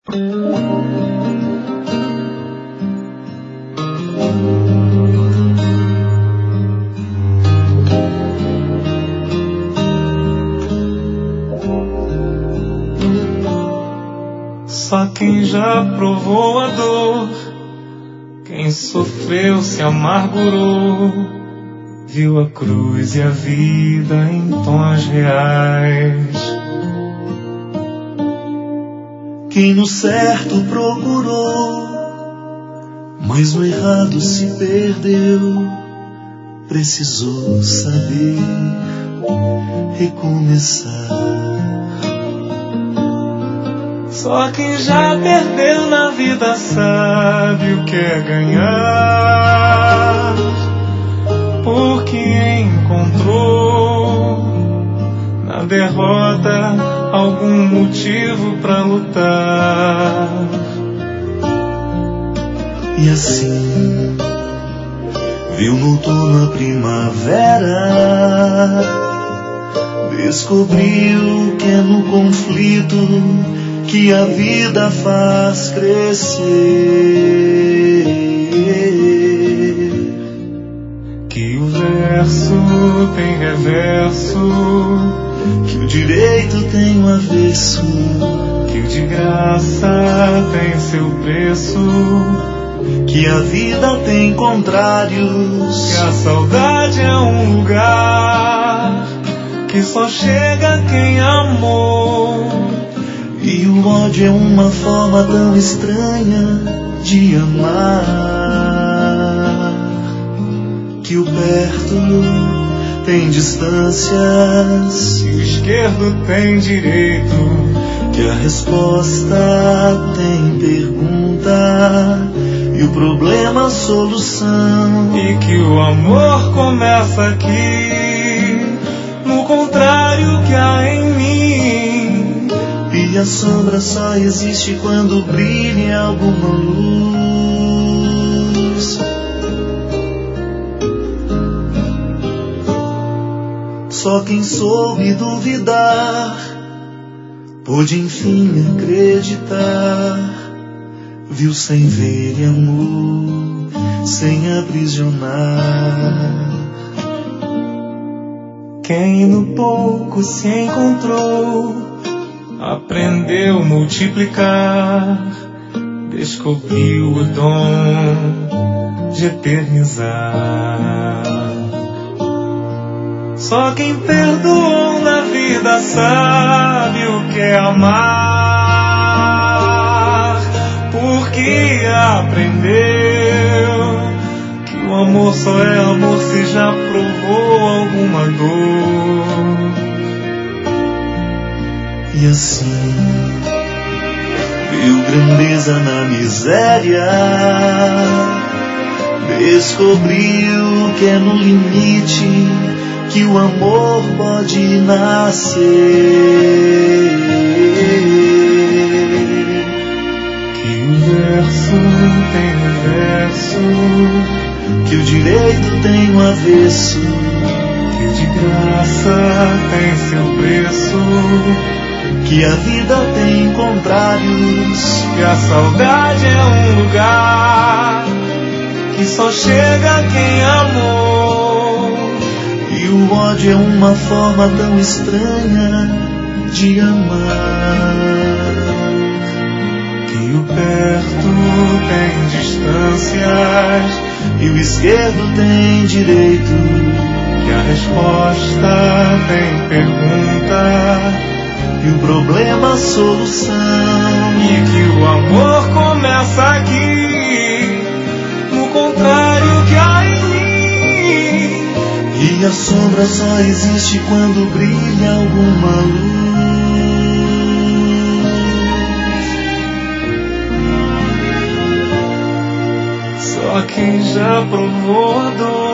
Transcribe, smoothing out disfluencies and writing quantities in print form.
Só quem já provou a dor, quem sofreu se amargurou, viu a cruz e a vida em tons reais. Quem no certo procurou, mas no errado se perdeu, precisou saber recomeçar. Só quem já perdeu na vida sabe o que é ganhar, porque encontrou na derrota algum motivo pra lutar. E assim viu no outono a primavera, descobriu que é no conflito que a vida faz crescer, que o verso tem reverso, que o direito tem um avesso, que o de graça tem seu preço, que a vida tem contrários, que a saudade é um lugar que só chega quem amou, e o ódio é uma forma tão estranha de amar, que o perto tem distâncias, que o esquerdo tem direito, que a resposta tem pergunta e o problema a solução, e que o amor começa aqui, no contrário que há em mim. E a sombra só existe quando brilha alguma luz. Só quem soube duvidar pôde enfim acreditar. Viu sem ver amor, sem aprisionar. Quem no pouco se encontrou, aprendeu a multiplicar, descobriu o dom de eternizar. Só quem perdoou na vida sabe o que é amar, porque aprendeu que o amor só é amor se já provou alguma dor. E assim viu grandeza na miséria, descobriu que é no limite que o amor pode nascer, que o verso tem reverso, que o direito tem um avesso, que o de graça tem seu preço, que a vida tem contrários, que a saudade é um lugar que só chega quem amou, e o ódio é uma forma tão estranha de amar, que o perto tem distâncias e o esquerdo tem direito, que a resposta tem pergunta e o problema a solução, e que o amor começa aqui, no contrário que há em mim. E a sombra só existe quando brilha alguma luz. Só quem já provou a dor,